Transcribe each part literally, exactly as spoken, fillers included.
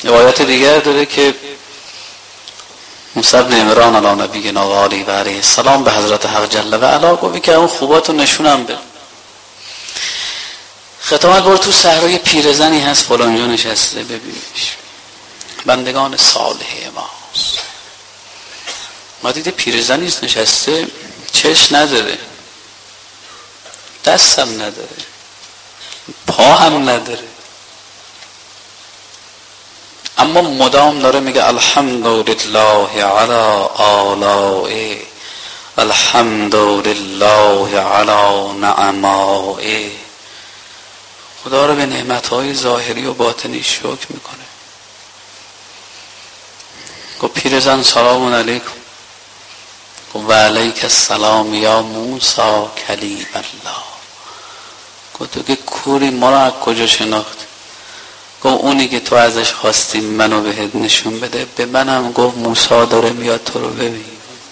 روایت دیگر داره که موسی بن عمران علی نبینا و آله و علیه السلام به حضرت حق جل و علا گفت که اون خوباتو نشونم بده. ختامت بار تو صحرای پیرزنی هست فلانجا نشسته، ببینیش بندگان صالح ماست. ما دیده پیرزنیست نشسته، چش نداره، دستم نداره، پا هم نداره، اما مدام داره میگه الحمدلله علی آلائه، الحمدلله علی نعمائه. خدا رو به نعمتهای ظاهری و باطنی شکر میکنه. گفت پیرزن سلام علیکم. گفت و علیک السلام یا موسی کلیم الله. گفت تو که کوری ما رو از کجا شناخت؟ گفت اونی که تو ازش خواستی منو بهت نشون بده به منم گفت موسی داره میاد تو رو ببین.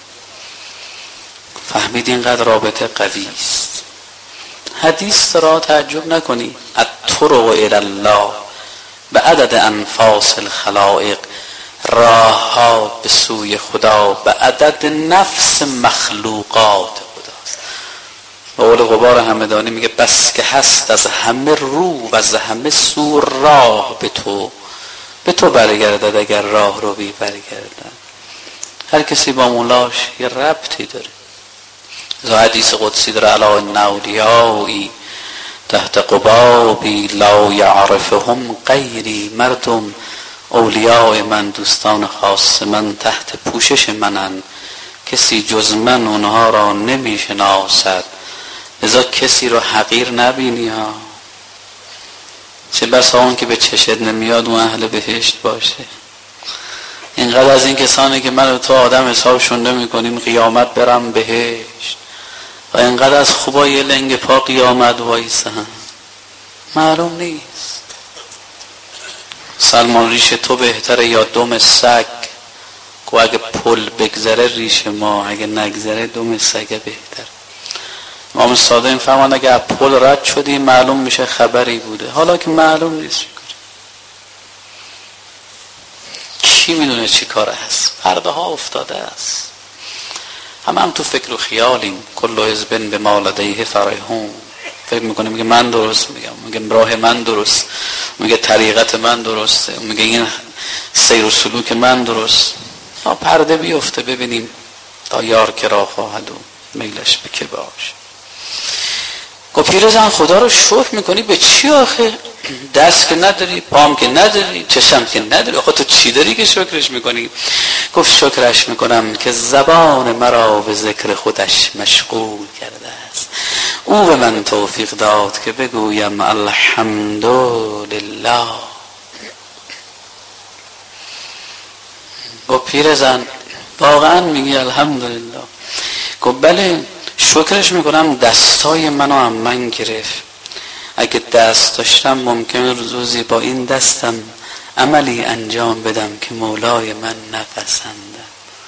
فهمید اینقدر رابطه قوی است. حدیث را تعجب نکنی الطرق الی الله به عدد انفاس الخلائق، راه ها به سوی خدا به عدد نفس مخلوقات خداست. و اول غبار همدانی میگه بس که هست از همه رو و از همه سو راه به تو به تو برگردد اگر راه رو بی برگردد. هر کسی با مولاش یه ربطی داره. از حدیث قدسی داره الا ان اولیایی تحت قبابی لا یعرفهم غیری. مردم اولیاء من، دوستان خاص من تحت پوشش منن، کسی جز من اونها را نمیشناسد. لذا کسی رو حقیر نبینی ها. چه بسا اون که به چشت نمیاد اون اهل بهشت باشه. اینقدر از این کسانی که من و تو آدم حساب شنده میکنیم قیامت برم بهشت، و اینقدر از خوبا یه لنگ پا قیامت وایسن، معلوم نیست. سلمان ریش تو بهتره یا دم سگ؟ که اگه پل بگذره ریش ما، اگه نگذره دم سگ بهتر. امام صادق فرمان اگه از پل رد شدی معلوم میشه خبری بوده، حالا که معلوم نیست کی میدونه چی کاره هست. پرده ها افتاده است، همه هم تو فکر و خیالیم. کل حزب بما لدیه فرحون. فکر میکنه میگه من درست میگم، میگه راه من درست، میگه طریقت من درسته، میگه این سیر و سلوک من درست. ما پرده بیفته ببینیم تا یار که راه خواهد و میلش به که باش. گفت پیرزن خدا رو شکر میکنی به چی آخه؟ دست که نداری، پام که نداری، چشم که نداری، آخه تو چی داری که شکرش میکنی؟ گفت شکرش میکنم که زبان مرا به ذکر خودش مشغول کرده است. او به من توفیق داد که بگویم الحمدلله. گفت پیرزن واقعا میگی الحمدلله؟ گفت بله شکرش میکنم دستای منو هم من گرفت. اگه دست داشتم ممکنه روزی با این دستم عملی انجام بدم که مولای من نپسنده.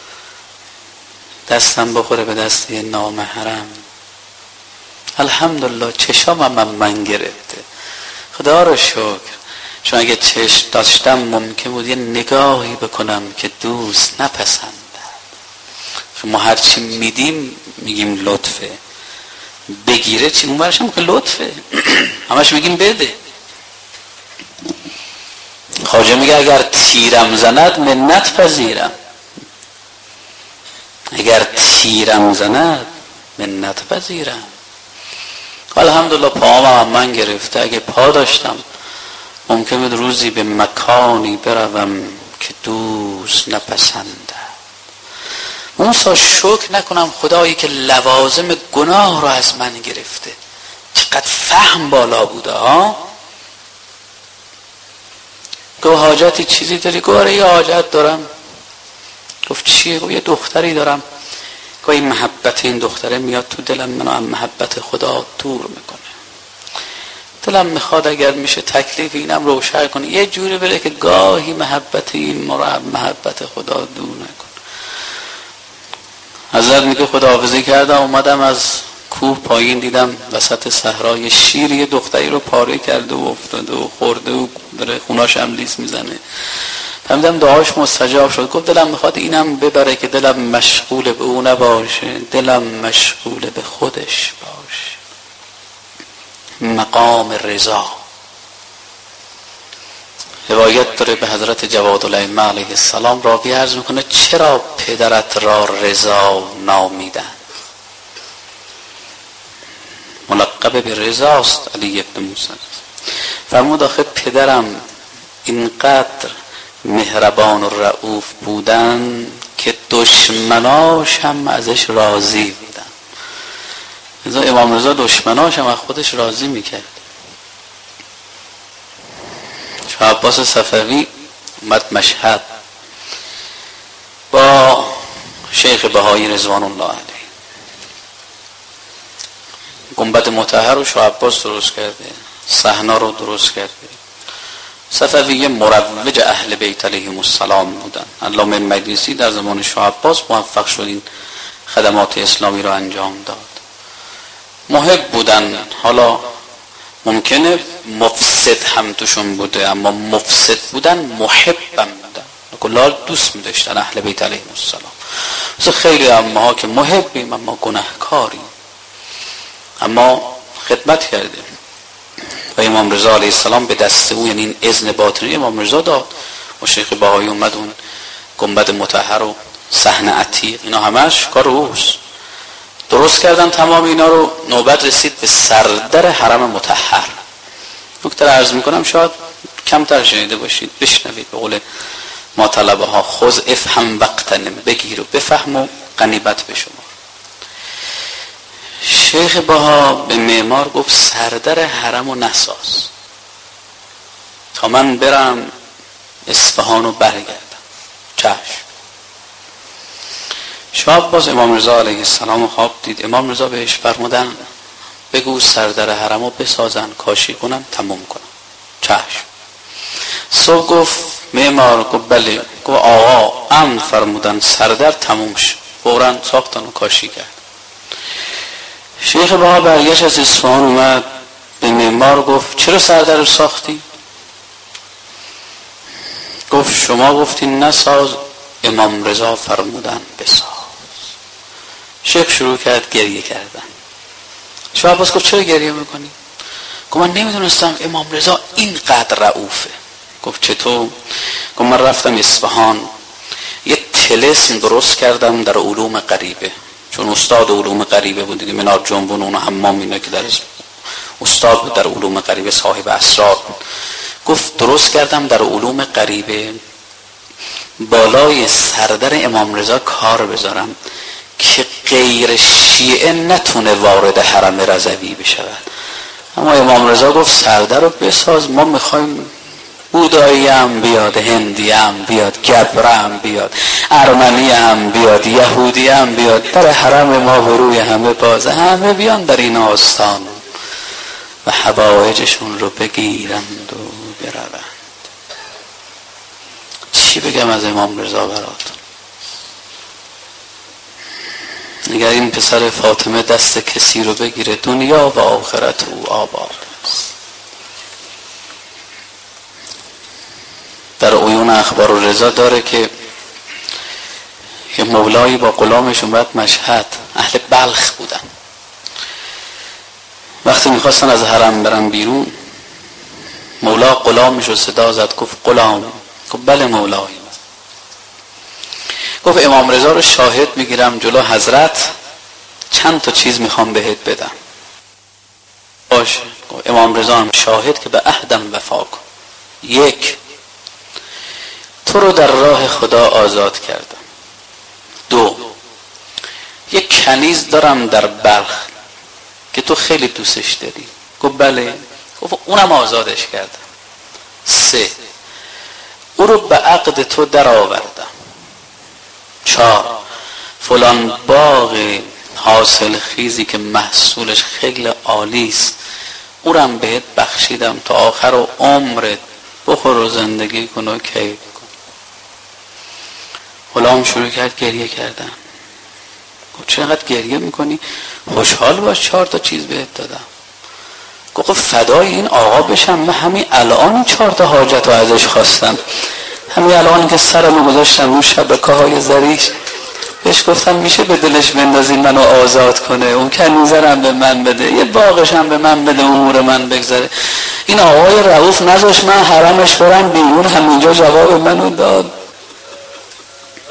دستم بخوره به دست یه نامحرم. الحمدلله چشام هم من گرفته، خدا رو شکر. چون اگه چشم داشتم ممکن بود یه نگاهی بکنم که دوست نپسنده. ما هرچی میدیم میگیم لطفه، بگیره چی؟ اون برش هم که لطفه همش میگیم بده. خواجه میگه اگر تیرم زند منت پذیرم، اگر تیرم زند منت پذیرم. الحمدلله پاهم هم من گرفته. اگه پا داشتم ممکن بود روزی به مکانی بروم که دوست نپسنده. موسی شکر نکنم خدایی که لوازم گناه رو از من گرفته. چقدر فهم بالا بوده ها. گفت حاجتی چیزی داری؟ گفت یه حاجت دارم. گفت چیه؟ گفت یه دختری دارم. گفت این محبت این دختره میاد تو دلم، منو از محبت خدا دور میکنه. دلم میخواد اگر میشه تکلیف اینم روشن کنه، یه جوری بره که گاهی محبت این ما رو از محبت خدا دور نکنه. حضرت میگه خداحافظی کردم اومدم از کوه پایین دیدم وسط صحرای شیر یه دختری رو پاره کرده و افتاده و خورده و داره خوناش هم لیس میزنه. فهمیدم دعاش مستجاب شد. گفت دلم میخواد اینم ببره که دلم مشغول به او نباشه، دلم مشغول به خودش باشه. مقام رضا. روایت داره به حضرت جوادالائمه علیه السلام راوی عرض میکنه چرا پدرت را رضا نامیدن؟ ملقب به رضاست علی ابن موسی. فرمود آخه پدرم اینقدر مهربان و رؤوف بودن که دشمناش هم ازش راضی بودن. رضا امام رضا دشمناش هم از خودش راضی میکرد. شاه عباس صفوی اومد مشهد با شیخ بهایی رضوان الله علیه. گنبد مطهر رو شاه عباس درست کرده، صحنه رو درست کرده. صفوی مروج اهل بیت علیهم السلام بودن. علامه مجلسی در زمان شاه عباس موفق شد این خدمات اسلامی رو انجام داد. محب بودن. حالا ممکنه مفسد هم توشون بوده، اما مفسد بودن محب هم بودن، کلا دوست می داشتن اهل بیت علیهم السلام. مثل خیلی اما که محبیم اما گناهکاریم، اما خدمت کردیم. و امام رضا علیه السلام به دست او، یعنی این اذن باطنی امام رضا داد و شیخ بهایی اومد اون گنبد مطهر و صحن عتیق اینا همش کار اوست درست کردن. تمام اینا رو نوبت رسید به سردر حرم مطهر. نکته رو عرض میکنم شاید کمتر شنیده باشید، بشنوید. به قول ما طلبه ها خذ افهم وقتنم، بگیر و بفهم و غنیمت به شما. شیخ بها به معمار گفت سردر حرم رو نساز تا من برم اصفهان رو برگردم. چشم. شاه عباس امام رضا علیه السلام خواب دید. امام رضا بهش فرمودن بگو سردر حرم رو بسازن، کاشی کنن، تموم کنن. چشم. صبح گفت معمار، گفت بله. گفت آقا امر فرمودن سردر تموم شد. فوراً ساختن و کاشی کرد. شیخ بها برگشت از اصفهان اومد به معمار گفت چرا سردر رو ساختی؟ گفت شما گفتین نساز، امام رضا فرمودن بساز. شیخ شروع کرد گریه کردن. شاه عباس گفت چرا گریه میکنی؟ گفت من نمیدونستم امام رضا اینقدر رؤوفه. گفت چطور؟ گفت من رفتم اصفهان یه طلسم درست کردم در علوم غریبه، چون استاد علوم غریبه بود دیگه، منار جنبون اون حمام اینا که در استاد بود در علوم غریبه، صاحب اسرار بود. گفت درست کردم در علوم غریبه بالای سردر امام رضا کار بذارم که غیر شیعه نتونه وارد حرم رضوی بشود. اما امام رضا گفت سردر رو بساز، ما میخوایم بودایی هم بیاد، هندی هم بیاد، گبره هم بیاد، ارمنی هم بیاد، یهودی هم بیاد، در حرم ما و روی همه بازه، همه بیان در این آستان و حوائجشون رو بگیرند و بروند. چی بگم از امام رضا براتون؟ اگر این پسر فاطمه دست کسی رو بگیره دنیا و آخرت او آباد است. در عیون اخبار الرضا داره که یه مولایی با غلامش اومد مشهد، اهل بلخ بودن. وقتی میخواستن از حرم برن بیرون، مولا غلامش رو صدا زد، گفت غلام. گفت بله مولای. گفت امام رضا رو شاهد میگیرم جلو حضرت، چند تا چیز میخوام بهت بدم. باشه. گفت امام رضا هم شاهد که به عهدم وفا کن. یک، تو رو در راه خدا آزاد کردم. دو، یک کنیز دارم در بلخ که تو خیلی دوستش داری. گفت بله. گفت اونم آزادش کردم. سه، او رو به عقد تو در آوردم. چهار، فلان باغ حاصل خیزی که محصولش خیلی عالی است او رو هم بهت بخشیدم تا آخر و عمرت بخور و زندگی کن و کیف کن. غلام شروع کرد گریه کردن. چقدر گریه میکنی؟ خوشحال باش، چهار تا چیز بهت دادم. گفت فدای این آقا بشم، من همین الان چهار تا حاجت رو ازش خواستم، همین الان که سرمو گذاشتم رو شبکه های زریش، بهش گفتم میشه به دلش بندازی منو آزاد کنه، اون کنیزرم به من بده، یه باغشم به من بده، امور من بگذره. این آقای رؤوف نذاش من حرمش برم بیرون، همینجا جواب منو داد.